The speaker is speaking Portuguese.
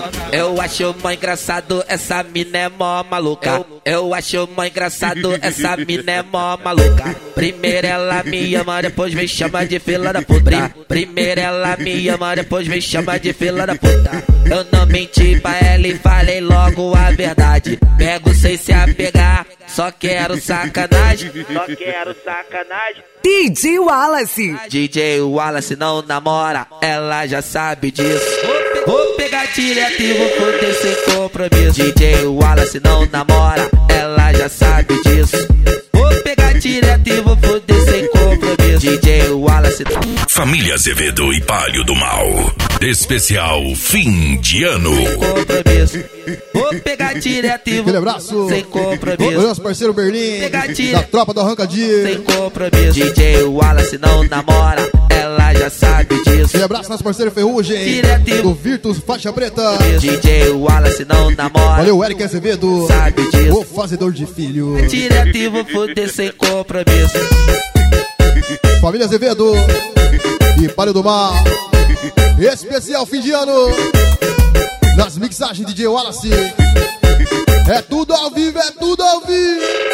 Eu acho mó engraçado, essa mina é mó maluca. Eu acho mó engraçado, essa mina é mó maluca. Primeiro ela me ama, depois me chama de fila da puta. Primeiro ela me ama, depois me chama de fila da puta. Eu não menti pra ela e falei logo a verdade. Pego sem se apegar, só quero sacanagem. Só quero sacanagem. DJ Wallace. DJ Wallace não namora, ela já sabe disso. Vou pegar direto e vou foder sem compromisso. DJ Wallace não namora, ela já sabe disso. Vou pegar direto e vou foder sem compromisso. DJ Wallace. Família Azevedo e Palio do Mal. Especial fim de ano. Sem compromisso. Vou pegar direto e vou abraço. Sem compromisso. O nosso parceiro Berlim, da tropa do Arrancadinho. Sem compromisso. DJ Wallace não namora, ela já sabe disso. Aquele abraço, nosso parceiro Ferrugem, do Virtus Faixa Preta. DJ Wallace não namora. Valeu, Eric Azevedo, sabe disso. O fazedor de filho. Direto e vou foder sem compromisso. Família Azevedo e Palio do Mal. Especial fim de ano. Nas mixagens de DJ Wallace. É tudo ao vivo, é tudo ao vivo.